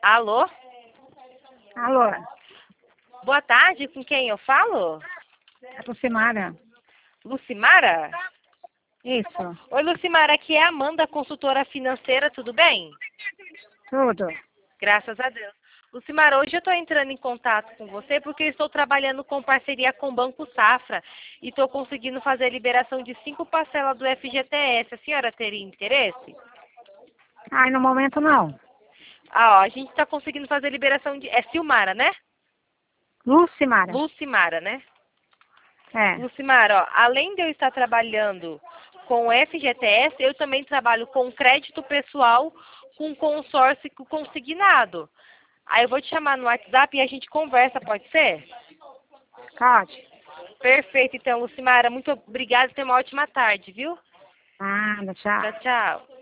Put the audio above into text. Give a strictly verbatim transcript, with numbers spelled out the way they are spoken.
Alô? Alô, Boa tarde, com quem eu falo? é Lucimara? Lucimara? Isso, Oi, Lucimara, aqui é a Amanda, consultora financeira, tudo bem? tudo. Graças a Deus. Lucimara, hoje eu estou entrando em contato com você porque eu estou trabalhando com parceria com o Banco Safra e estou conseguindo fazer a liberação de cinco parcelas do F G T S. A senhora teria interesse? Ai, no momento não. Ah, ó, a gente está conseguindo fazer a liberação de... É Silmara, né? Lucimara? Lucimara, né? É. Lucimara, ó, além de eu estar trabalhando com o F G T S, eu também trabalho com crédito pessoal com consórcio consignado. Aí eu vou te chamar no WhatsApp e a gente conversa, pode ser? Pode. Perfeito, então, Lucimara, muito obrigada e tenha uma ótima tarde, viu? Nada, tchau. Tchau, tchau.